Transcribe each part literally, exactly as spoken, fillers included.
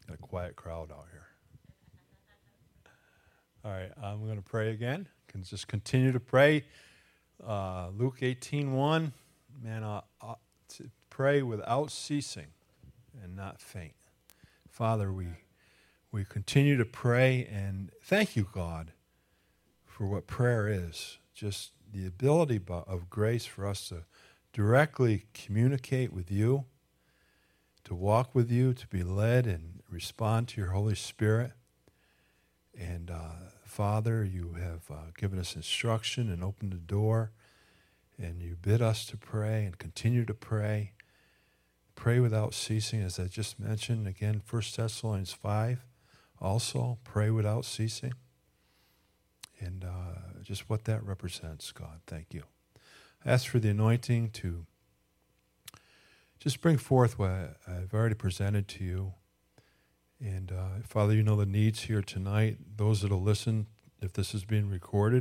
Got a quiet crowd out here. All right, I'm going to pray again. Can just continue to pray. Uh, Luke eighteen one, man, uh, uh, to pray without ceasing and not faint. Father, we we continue to pray, and thank you, God, for what prayer is. Just the ability of grace for us to directly communicate with you, to walk with you, to be led and respond to your Holy Spirit. And uh, Father, you have uh, given us instruction and opened the door, and you bid us to pray and continue to pray. Pray without ceasing, as I just mentioned. Again, First Thessalonians five, also, pray without ceasing. And uh, just what that represents, God, thank you. I ask for the anointing to just bring forth what I've already presented to you. And uh, Father, you know the needs here tonight, those that will listen, if this is being recorded.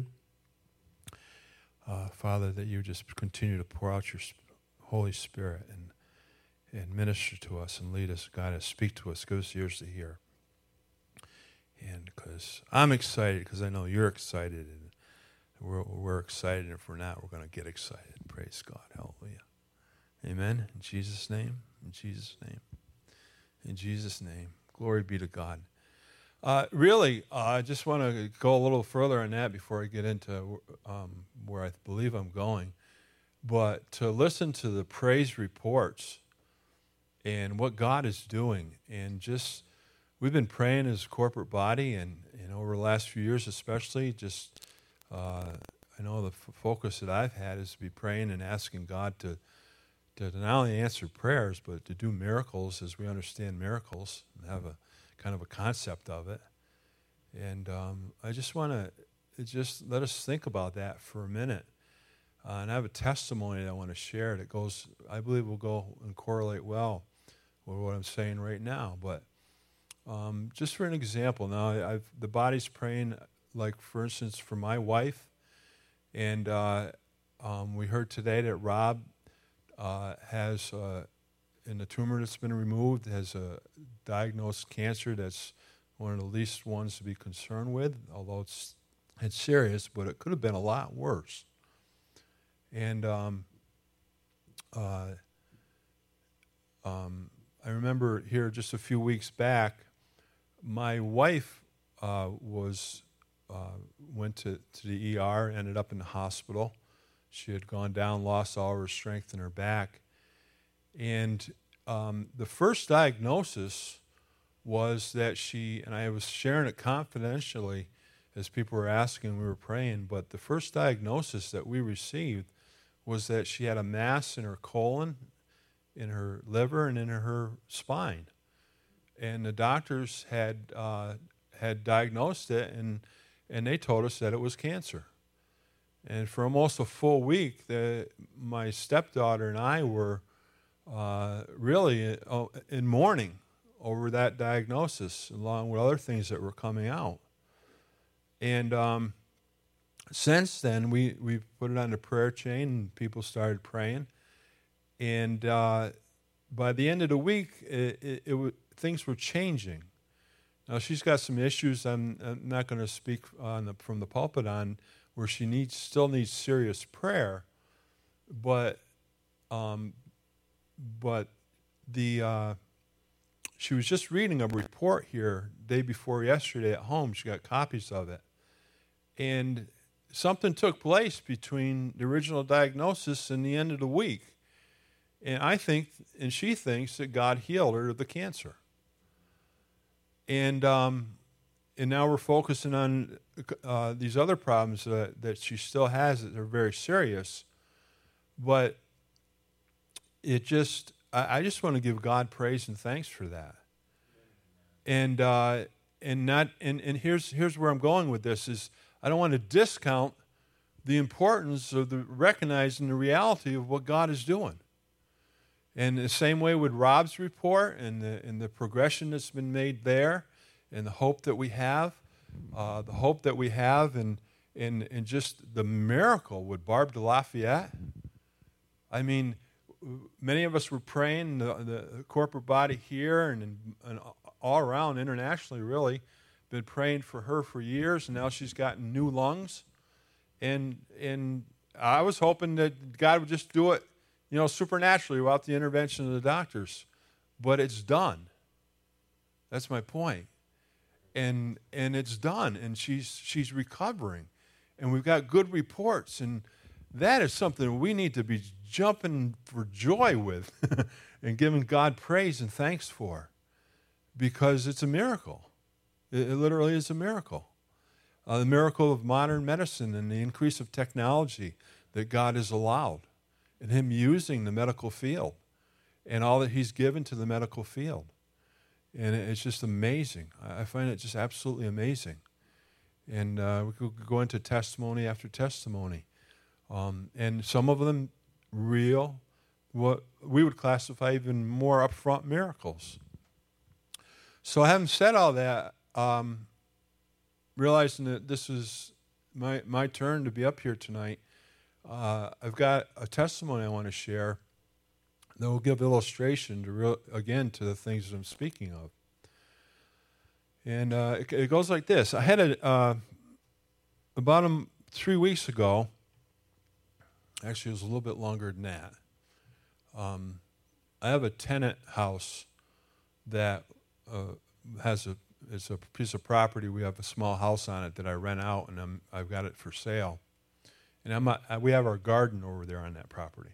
Uh, Father, that you just continue to pour out your Holy Spirit and and minister to us and lead us, guide us, speak to us, give us ears to hear. And because I'm excited, because I know you're excited, and we're, we're excited, and if we're not, we're going to get excited. Praise God. Hallelujah. Amen. In Jesus' name. In Jesus' name. In Jesus' name. Glory be to God. Uh, really, uh, I just want to go a little further on that before I get into um, where I believe I'm going. But to listen to the praise reports and what God is doing, and just, we've been praying as a corporate body, and, and over the last few years especially, just, uh, I know the f- focus that I've had is to be praying and asking God to, to not only answer prayers, but to do miracles as we understand miracles, and have a kind of a concept of it. And um, I just want to just let us think about that for a minute. Uh, and I have a testimony that I want to share that goes, I believe will go and correlate well with what I'm saying right now. But um, just for an example, now I've, the body's praying, like for instance, for my wife. And uh, um, we heard today that Rob uh, has, uh, in the tumor that's been removed, has a diagnosed cancer that's one of the least ones to be concerned with, although it's, it's serious, but it could have been a lot worse. And um, uh, um, I remember here just a few weeks back, my wife uh, was uh, went to, to the E R, ended up in the hospital. She had gone down, lost all her strength in her back. And um, the first diagnosis was that she, and I was sharing it confidentially as people were asking, we were praying, but the first diagnosis that we received was that she had a mass in her colon, in her liver, and in her spine. And the doctors had uh, had diagnosed it, and and they told us that it was cancer. And for almost a full week, the, my stepdaughter and I were uh, really in mourning over that diagnosis, along with other things that were coming out. And um, since then, we, we put it on the prayer chain, and people started praying. And uh, by the end of the week, it, it, it w- things were changing. Now, she's got some issues I'm, I'm not going to speak on the, from the pulpit on, where she needs still needs serious prayer. But um, but the uh, she was just reading a report here day before yesterday at home. She got copies of it. And something took place between the original diagnosis and the end of the week. And I think, and she thinks, that God healed her of the cancer. And um, and now we're focusing on uh, these other problems that, that she still has that are very serious. But it just, I, I just want to give God praise and thanks for that. And uh, and not and, and here's here's where I'm going with this is I don't want to discount the importance of the recognizing the reality of what God is doing. And the same way with Rob's report and the, and the progression that's been made there and the hope that we have, uh, the hope that we have and, and, and just the miracle with Barb de Lafayette. I mean, many of us were praying, the, the corporate body here and, and all around, internationally, really. Been praying for her for years, and now she's gotten new lungs. And and I was hoping that God would just do it, you know, supernaturally without the intervention of the doctors. But it's done. That's my point. And and it's done, and she's she's recovering. And we've got good reports, and that is something we need to be jumping for joy with and giving God praise and thanks for, because it's a miracle. It, it literally is a miracle. Uh, the miracle of modern medicine and the increase of technology that God has allowed, and him using the medical field and all that he's given to the medical field. And it, it's just amazing. I, I find it just absolutely amazing. And uh, we could go into testimony after testimony. Um, and some of them real, what we would classify even more upfront miracles. So having said all that, um, realizing that this is my my turn to be up here tonight, uh, I've got a testimony I want to share that will give illustration to real, again to the things that I'm speaking of. And uh, it, it goes like this. I had a uh, about a, three weeks ago. Actually, it was a little bit longer than that. Um, I have a tenant house that uh, has a it's a piece of property. We have a small house on it that I rent out, and I'm, I've got it for sale. And I'm not, we have our garden over there on that property.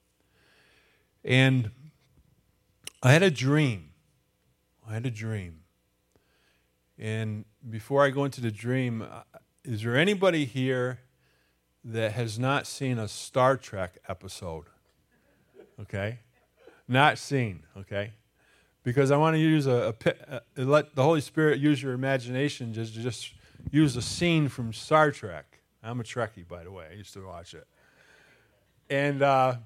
And I had a dream. I had a dream. And before I go into the dream, is there anybody here that has not seen a Star Trek episode? Okay? Not seen, okay? Because I want to use a, a, a let the Holy Spirit use your imagination, just just use a scene from Star Trek. I'm a Trekkie, by the way. I used to watch it, and uh,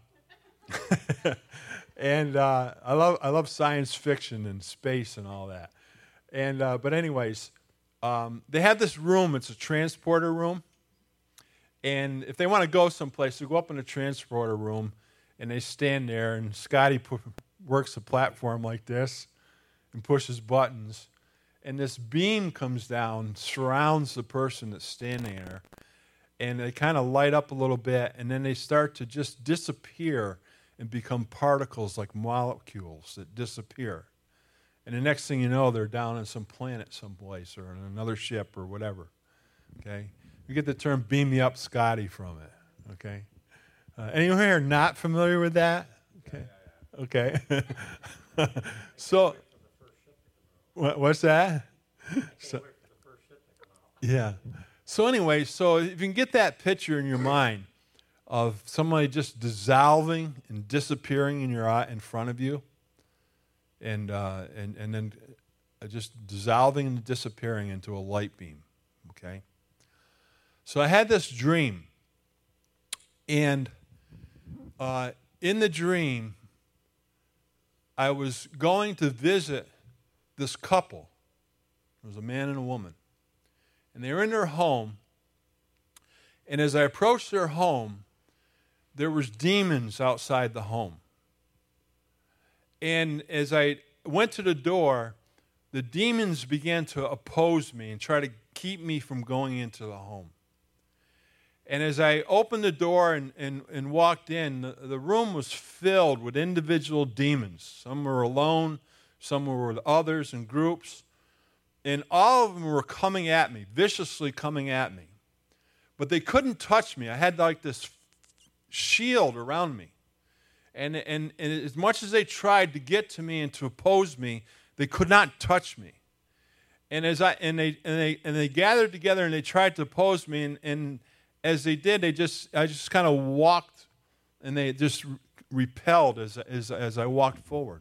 and uh, I love I love science fiction and space and all that. And uh, but anyways, um, they have this room. It's a transporter room, and if they want to go someplace, they go up in the transporter room, and they stand there. And Scotty put, works a platform like this and pushes buttons, and this beam comes down, surrounds the person that's standing there, and they kind of light up a little bit, and then they start to just disappear and become particles like molecules that disappear. And the next thing you know, they're down on some planet someplace or on another ship or whatever. Okay? You get the term "beam me up, Scotty" from it. Okay? Uh, anyone here not familiar with that? Okay. Okay. So, what, what's that? So, yeah. So anyway, so if you can get that picture in your mind of somebody just dissolving and disappearing in your eye, in front of you, and uh, and and then just dissolving and disappearing into a light beam. Okay. So I had this dream, and uh, in the dream, I was going to visit this couple. It was a man and a woman. And they were in their home. And as I approached their home, there was demons outside the home. And as I went to the door, the demons began to oppose me and try to keep me from going into the home. And as I opened the door and, and, and walked in, the, the room was filled with individual demons. Some were alone, some were with others in groups. And all of them were coming at me, viciously coming at me. But they couldn't touch me. I had like this shield around me. And, and, and as much as they tried to get to me and to oppose me, they could not touch me. And as I and they and they and they gathered together and they tried to oppose me, and, and as they did, they just I just kind of walked, and they just repelled as as as I walked forward.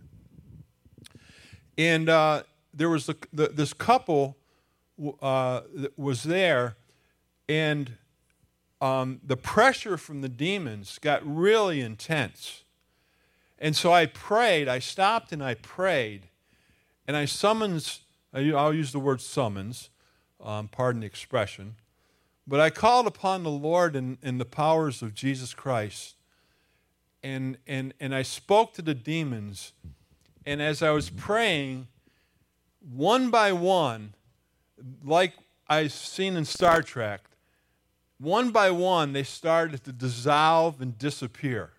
And uh, there was the, the, this couple uh, that was there, and um, the pressure from the demons got really intense. And so I prayed. I stopped and I prayed, and I summons. I'll use the word summons. Um, pardon the expression. But I called upon the Lord in, in the powers of Jesus Christ, and, and, and I spoke to the demons, and as I was praying, one by one, like I've seen in Star Trek, one by one they started to dissolve and disappear.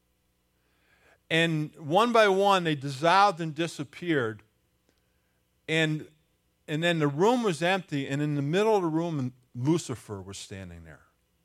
And one by one they dissolved and disappeared. And, and then the room was empty, and in the middle of the room, Lucifer was standing there.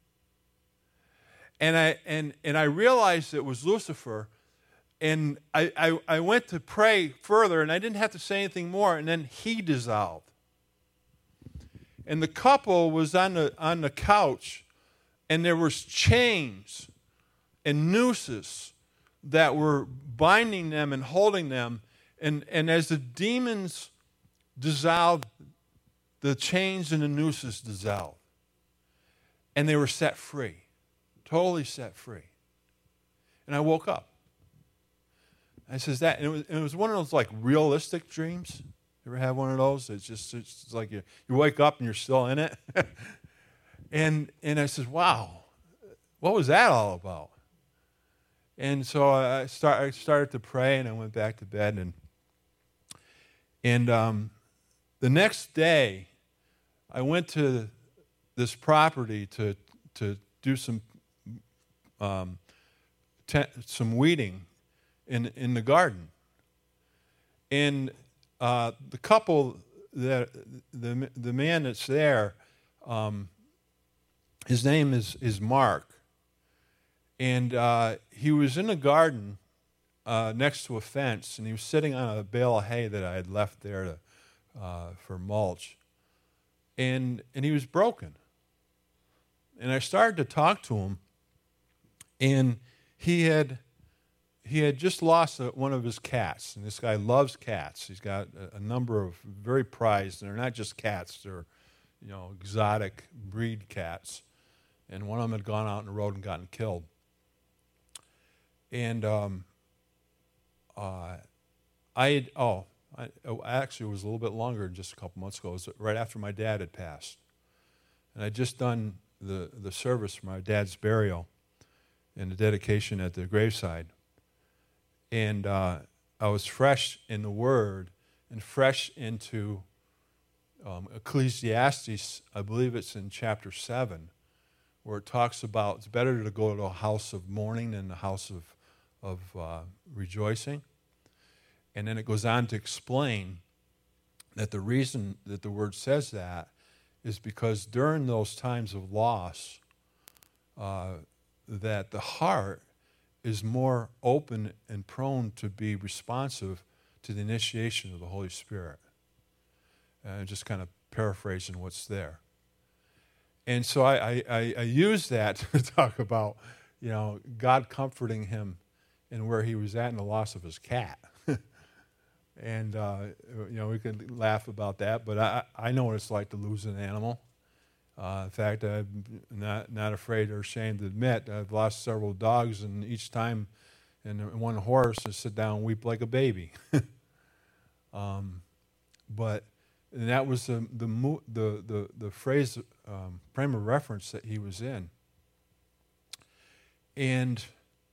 And I, and, and I realized it was Lucifer, and I, I, I went to pray further, and I didn't have to say anything more, and then he dissolved. And the couple was on the, on the couch, and there was chains and nooses that were binding them and holding them. And, and as the demons dissolved, the chains and the nooses dissolved. And they were set free, totally set free. And I woke up. I says that, and it was, and it was one of those like realistic dreams. You ever have one of those? It's just it's like you, you wake up and you're still in it. and and I says, wow, what was that all about? And so I start I started to pray, and I went back to bed. And and um, the next day, I went to this property to to do some um, te- some weeding in in the garden. And uh, the couple that the the man that's there, um, his name is is Mark, and uh, he was in the garden uh, next to a fence, and he was sitting on a bale of hay that I had left there to, uh, for mulch, and and he was broken. And I started to talk to him, and he had he had just lost a, one of his cats, and this guy loves cats. He's got a, a number of very prized, and they're not just cats; they're you know exotic breed cats. And one of them had gone out on the road and gotten killed. And um, uh, I had oh, I, actually it was a little bit longer than just a couple months ago. It was right after my dad had passed, and I'd just done the the service for my dad's burial and the dedication at the graveside. And uh, I was fresh in the Word and fresh into um, Ecclesiastes. I believe it's in chapter seven, where it talks about it's better to go to a house of mourning than a house of of uh, rejoicing. And then it goes on to explain that the reason that the Word says that is because during those times of loss, uh, that the heart is more open and prone to be responsive to the initiation of the Holy Spirit. And just kind of paraphrasing what's there. And so I, I, I use that to talk about, you know, God comforting him and where he was at in the loss of his cat. and, uh, you know, we can laugh about that, but I, I know what it's like to lose an animal. Uh, in fact, I'm not, not afraid or ashamed to admit I've lost several dogs, and each time, and one horse, I sit down and weep like a baby. um, but and that was the the the the, the phrase, um, frame of reference that he was in. And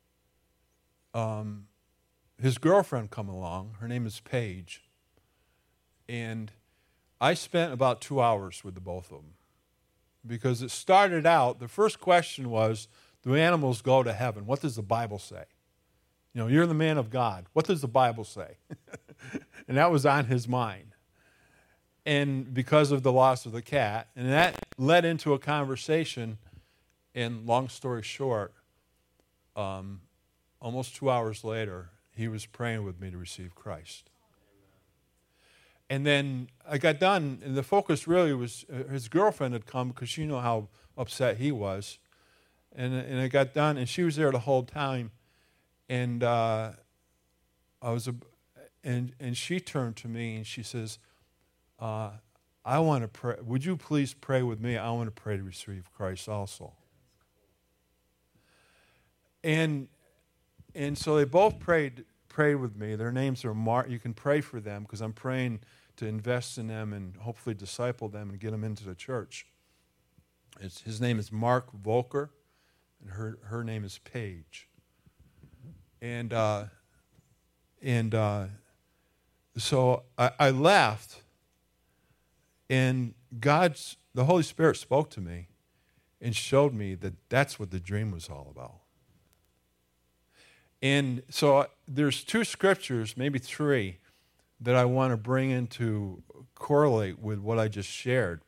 um, his girlfriend come along. Her name is Paige. And I spent about two hours with the both of them. Because it started out, the first question was, do animals go to heaven? What does the Bible say? You know, you're the man of God. What does the Bible say? And that was on his mind. And because of the loss of the cat, and that led into a conversation, and long story short, um, almost two hours later, he was praying with me to receive Christ. And then I got done, and the focus really was uh, his girlfriend had come because you know how upset he was. And, and I got done, and she was there the whole time. And uh, I was, a, and and she turned to me and she says, uh, "I want to pray. Would you please pray with me? I want to pray to receive Christ also." And and so they both prayed prayed with me. Their names are Mark. You can pray for them because I'm praying to invest in them and hopefully disciple them and get them into the church. It's, his name is Mark Volker, and her her name is Paige. And uh, and uh, so I, I left, and God's, the Holy Spirit spoke to me and showed me that that's what the dream was all about. And so there's two scriptures, maybe three, that I want to bring into correlate with what I just shared.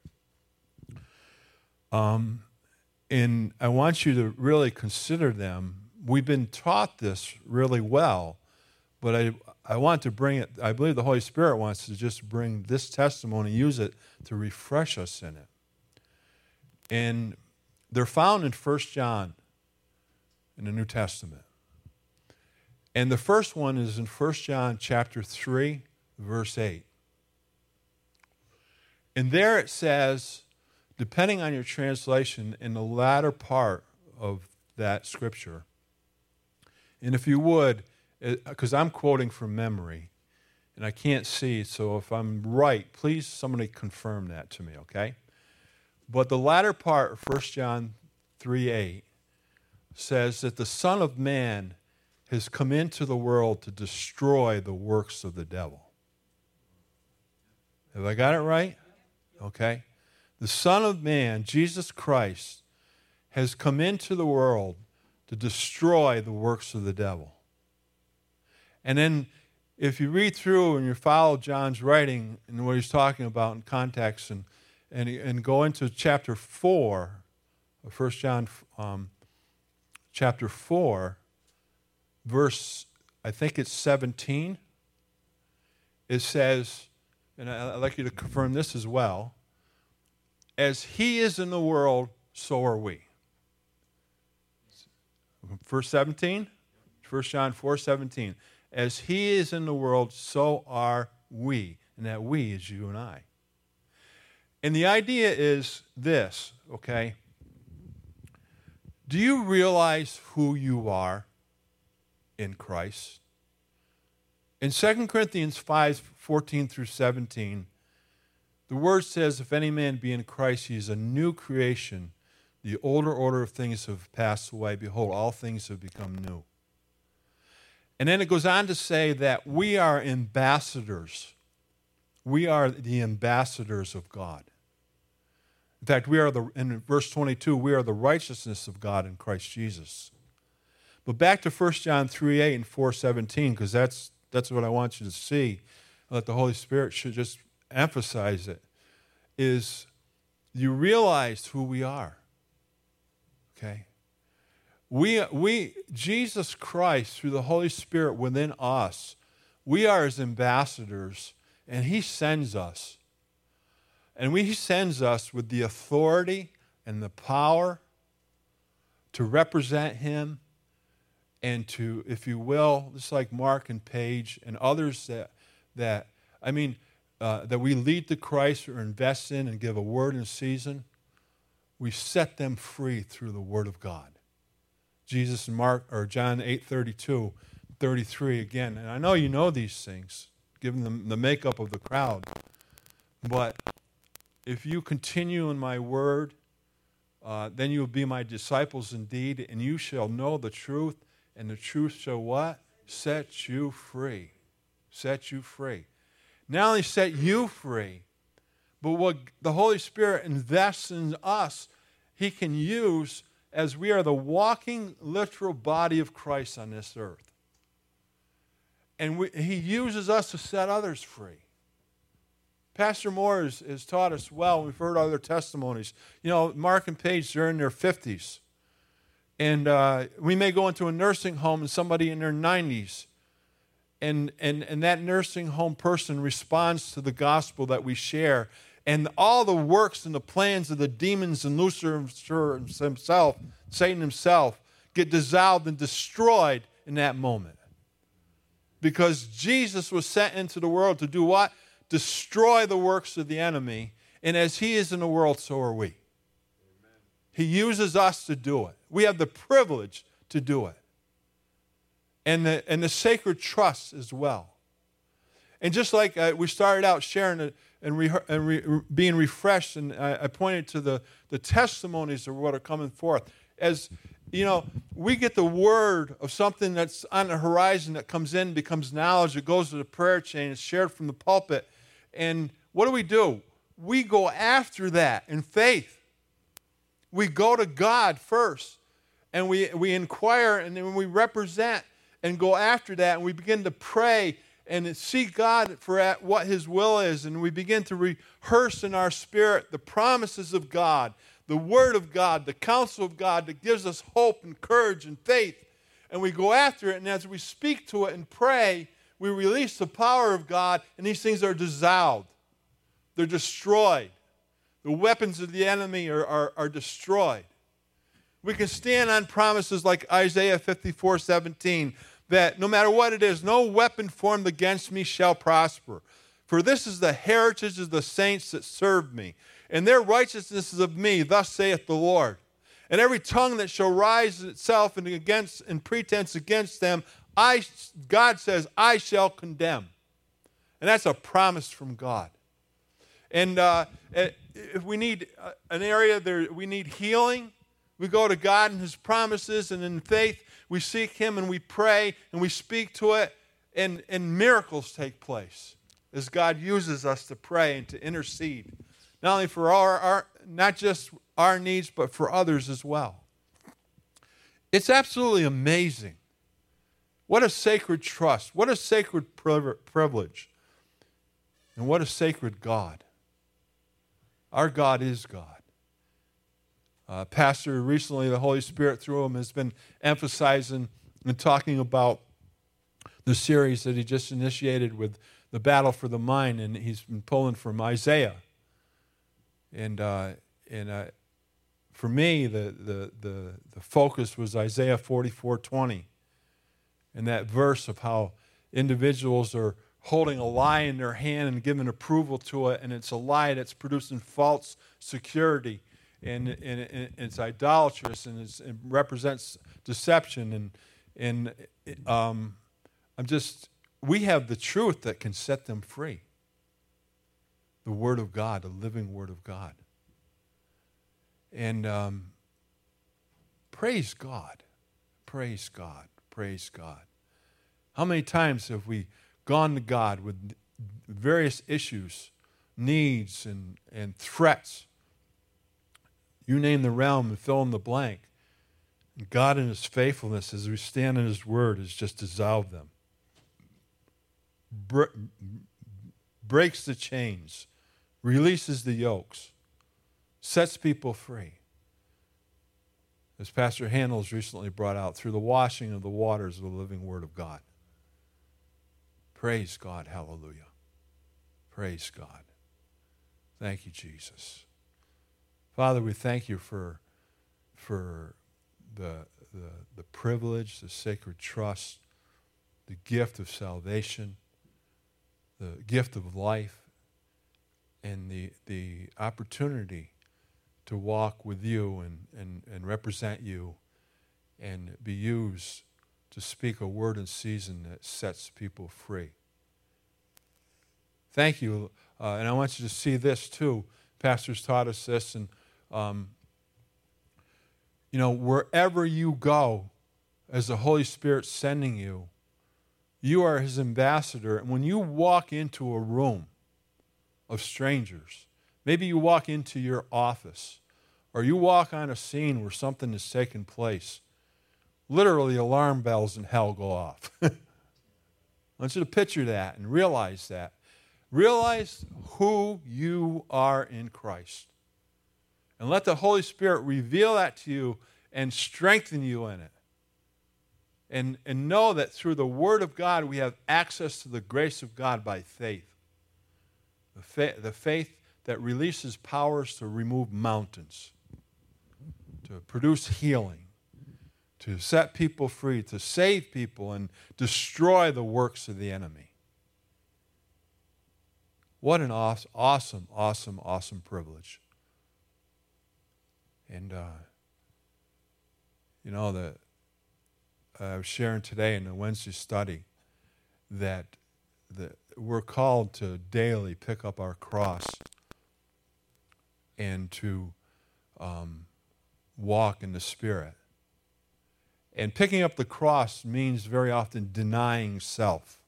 Um, and I want you to really consider them. We've been taught this really well, but I I want to bring it, I believe the Holy Spirit wants to just bring this testimony, use it to refresh us in it. And they're found in First John in the New Testament. And the first one is in First John chapter three, verse eight. And there it says, depending on your translation, in the latter part of that scripture, and if you would, because I'm quoting from memory, and I can't see, so if I'm right, please somebody confirm that to me, okay? But the latter part of First John three eight says that the Son of Man has come into the world to destroy the works of the devil. Have I got it right? Okay. The Son of Man, Jesus Christ, has come into the world to destroy the works of the devil. And then if you read through and you follow John's writing and what he's talking about in context and and, and go into chapter four, First John um, chapter four, verse, I think it's seventeen, it says, and I'd like you to confirm this as well, as he is in the world, so are we. Verse seventeen, First John four seventeen. As he is in the world, so are we. And that we is you and I. And the idea is this, okay? Do you realize who you are in Christ? In Second Corinthians five fourteen through seventeen, the word says, if any man be in Christ, he is a new creation. The older order of things have passed away. Behold, all things have become new. And then it goes on to say that we are ambassadors. We are the ambassadors of God. In fact, we are the, in verse twenty-two, we are the righteousness of God in Christ Jesus. But back to First John three eight and four seventeen, because that's, that's what I want you to see, that the Holy Spirit should just emphasize it, is you realize who we are. Okay? We, we, Jesus Christ, through the Holy Spirit within us, we are his ambassadors, and he sends us. And we, he sends us with the authority and the power to represent him and to, if you will, just like Mark and Paige and others that, that I mean, uh, that we lead to Christ or invest in and give a word in season, we set them free through the Word of God. Jesus and Mark or John eight thirty-two, thirty-three again. And I know you know these things, given the, the makeup of the crowd. But if you continue in my word, uh, then you will be my disciples indeed, and you shall know the truth, and the truth shall what? Set you free. Set you free. Not only set you free, but what the Holy Spirit invests in us, he can use as we are the walking, literal body of Christ on this earth. And we, he uses us to set others free. Pastor Moore has, has taught us well. We've heard other testimonies. You know, Mark and Paige, they're in their fifties. And uh, we may go into a nursing home and somebody in their nineties. And, and, and that nursing home person responds to the gospel that we share. And all the works and the plans of the demons and Lucifer himself, Satan himself, get dissolved and destroyed in that moment. Because Jesus was sent into the world to do what? Destroy the works of the enemy. And as he is in the world, so are we. Amen. He uses us to do it. We have the privilege to do it. And the, and the sacred trust as well. And just like uh, we started out sharing it and, re, and re, being refreshed, and I, I pointed to the, the testimonies of what are coming forth. As You know, we get the word of something that's on the horizon that comes in, becomes knowledge, it goes to the prayer chain, it's shared from the pulpit. And what do we do? We go after that in faith. We go to God first, and we, we inquire, and then we represent and go after that, and we begin to pray and seek God for what His will is, and we begin to rehearse in our spirit the promises of God, the Word of God, the counsel of God that gives us hope and courage and faith. And we go after it, and as we speak to it and pray, we release the power of God, and these things are dissolved. They're destroyed. The weapons of the enemy are, are, are destroyed. We can stand on promises like Isaiah fifty-four seventeen, that no matter what it is, no weapon formed against me shall prosper. For this is the heritage of the saints that serve me, and their righteousness is of me, thus saith the Lord. And every tongue that shall rise itself in against in pretense against them, I, God says, I shall condemn. And that's a promise from God. And uh, if we need an area there, we need healing, we go to God and His promises, and in faith we seek Him and we pray and we speak to it, and, and miracles take place as God uses us to pray and to intercede, not only for our, our not just our needs, but for others as well. It's absolutely amazing. What a sacred trust. What a sacred privilege. And what a sacred God. Our God is God. Uh, Pastor, recently the Holy Spirit through him has been emphasizing and talking about the series that he just initiated with the Battle for the Mind, and he's been pulling from Isaiah. And uh, and uh, for me, the, the the the focus was Isaiah forty-four twenty, and that verse of how individuals are holding a lie in their hand and giving approval to it, and it's a lie that's producing false security, and, and, and it's idolatrous, and it's, it represents deception, and and um, I'm just we have the truth that can set them free. The Word of God, the living Word of God. And um, praise God. Praise God. Praise God. How many times have we gone to God with various issues, needs, and, and threats? You name the realm and fill in the blank. And God in His faithfulness, as we stand in His Word, has just dissolved them. Bre- breaks the chains, releases the yokes, sets people free. As Pastor Handel's recently brought out, through the washing of the waters of the living Word of God. Praise God, hallelujah. Praise God. Thank you, Jesus. Father, we thank you for, for the, the, the privilege, the sacred trust, the gift of salvation, the gift of life, and the the opportunity to walk with you and, and, and represent you and be used to speak a word in season that sets people free. Thank you. Uh, and I want you to see this too. Pastors taught us this. And, um, you know, wherever you go, as the Holy Spirit's sending you, you are His ambassador. And when you walk into a room of strangers, maybe you walk into your office, or you walk on a scene where something has taken place, literally alarm bells in hell go off. I want you to picture that and realize that. Realize who you are in Christ. And let the Holy Spirit reveal that to you and strengthen you in it. And, and know that through the Word of God, we have access to the grace of God by faith. The, fa- the faith that releases powers to remove mountains, to produce healing, to set people free, to save people, and destroy the works of the enemy. What an awesome, awesome, awesome, awesome privilege. And, uh, you know, the, uh, I was sharing today in the Wednesday study that the, we're called to daily pick up our cross and to um, walk in the Spirit. And picking up the cross means very often denying self.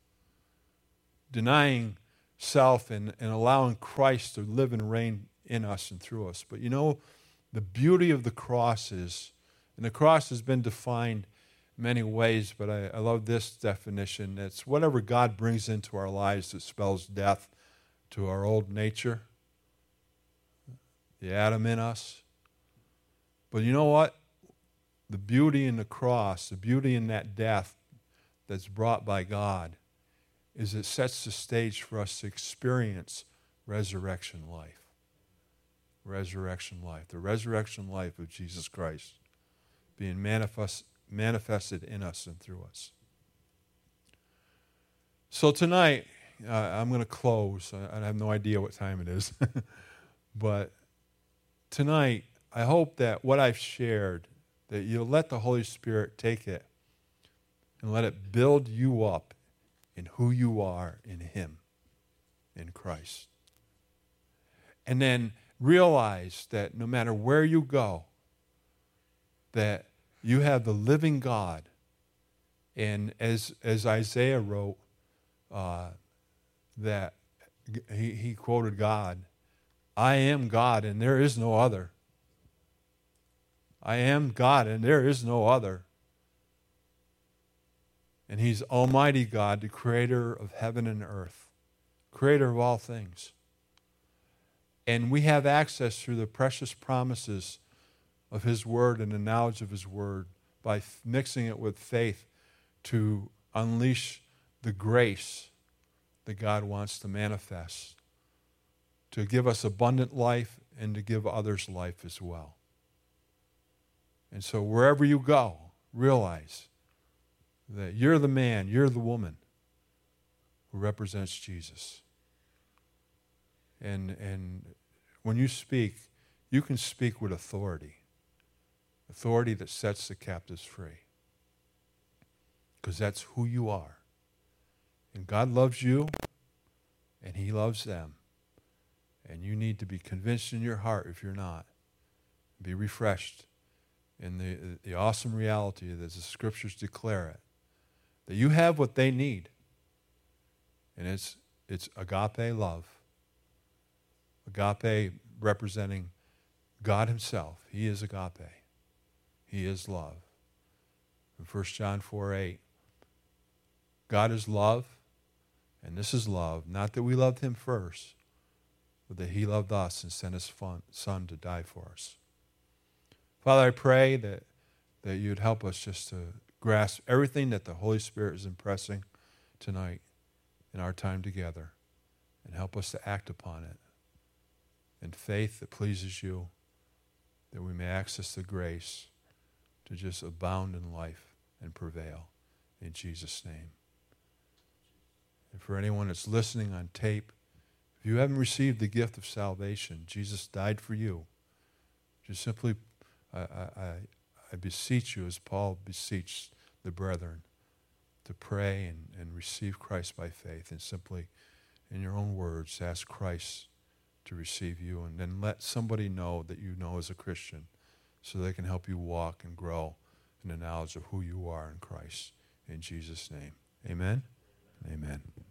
Denying self and, and allowing Christ to live and reign in us and through us. But you know, the beauty of the cross is, and the cross has been defined many ways, but I, I love this definition. It's whatever God brings into our lives that spells death to our old nature, the Adam in us. But you know what? The beauty in the cross, the beauty in that death that's brought by God, is it sets the stage for us to experience resurrection life. Resurrection life. The resurrection life of Jesus Christ being manifest, manifested in us and through us. So tonight, uh, I'm going to close. I, I have no idea what time it is. But tonight, I hope that what I've shared, that you'll let the Holy Spirit take it and let it build you up in who you are in Him, in Christ. And then realize that no matter where you go, that you have the living God. And as as Isaiah wrote, uh, that he, he quoted God, I am God and there is no other. I am God and there is no other. And He's Almighty God, the creator of heaven and earth, creator of all things. And we have access through the precious promises of His Word and the knowledge of His Word by f- mixing it with faith to unleash the grace that God wants to manifest, to give us abundant life and to give others life as well. And so wherever you go, realize that you're the man, you're the woman who represents Jesus. And and when you speak, you can speak with authority. Authority that sets the captives free. Because that's who you are. And God loves you, and He loves them. And you need to be convinced in your heart, if you're not. Be refreshed in the, the awesome reality that the Scriptures declare it. That you have what they need. And it's it's agape love. Agape representing God Himself. He is agape. He is love. In First John four eight, God is love, and this is love, not that we loved Him first, but that He loved us and sent His Son to die for us. Father, I pray that, that you'd help us just to grasp everything that the Holy Spirit is impressing tonight in our time together and help us to act upon it in faith that pleases you, that we may access the grace to just abound in life and prevail in Jesus' name. And for anyone that's listening on tape, if you haven't received the gift of salvation, Jesus died for you. Just simply, I, I, I beseech you, as Paul beseeched the brethren, to pray and, and receive Christ by faith, and simply, in your own words, ask Christ to receive you, and then let somebody know that you know as a Christian, so they can help you walk and grow in the knowledge of who you are in Christ. In Jesus' name, amen? Amen.